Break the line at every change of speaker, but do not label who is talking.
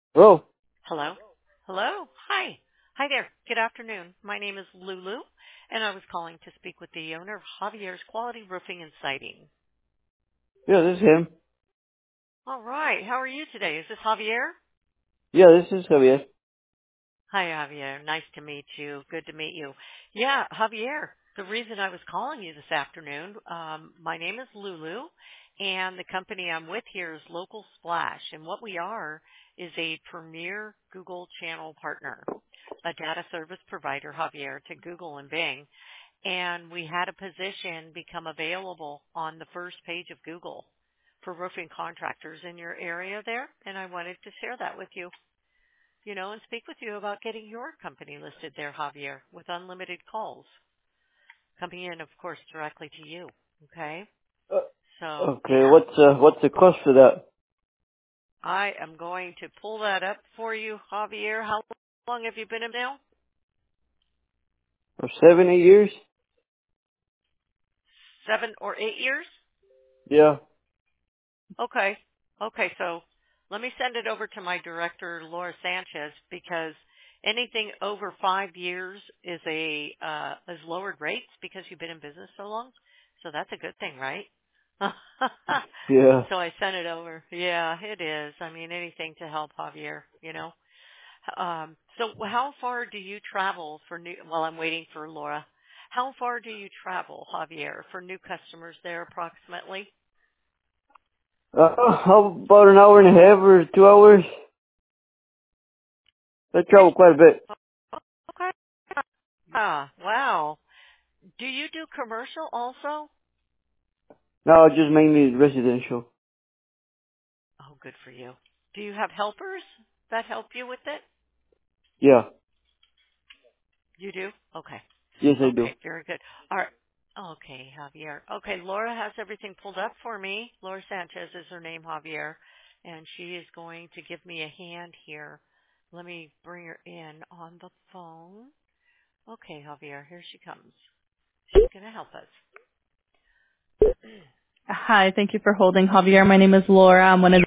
Hello.
Hello? Hello? Hi. Hi there. Good afternoon. My name is Lulu, and I was calling to speak with the owner of Javier's Quality Roofing and Siding.
Yeah, this is him.
All right. How are you today? Is this Javier?
Yeah, this is Javier.
Hi, Javier. Nice to meet you. Good to meet you. Yeah, Javier, the reason I was calling you this afternoon, my name is Lulu, and the company I'm with here is Local Splash, and what we are is a premier Google channel partner, a data service provider, Javier, to Google and Bing, and we had a position become available on the first page of Google for roofing contractors in your area there, and I wanted to share that with you, and speak with you about getting your company listed there, Javier, with unlimited calls coming in, of course, directly to you. Okay? So,
Okay,
yeah,
what's the cost for that?
I am going to pull that up for you, Javier. How long have you been in now?
For 7, 8 years?
7 or 8 years?
Yeah.
Okay. Okay, so let me send it over to my director, Laura Sanchez, because anything over 5 years is lowered rates because you've been in business so long. So that's a good thing, right?
Yeah.
So I sent it over. Yeah, it is. I mean, anything to help Javier. So how far do you travel for new, while I'm waiting for Laura, how far do you travel, Javier, for new customers there approximately?
How about an hour and a half or 2 hours? I travel quite a bit.
Okay. Ah, wow. Do you do commercial also?
No, just mainly residential.
Oh, good for you. Do you have helpers that help you with it?
Yeah.
You do? Okay.
Yes, I do.
Okay, very good. All right. Okay, Javier. Okay, Laura has everything pulled up for me. Laura Sanchez is her name, Javier, and she is going to give me a hand here. Let me bring her in on the phone. Okay, Javier, here she comes. She's going to help us.
Hi, thank you for holding, Javier. My name is Laura. I'm one of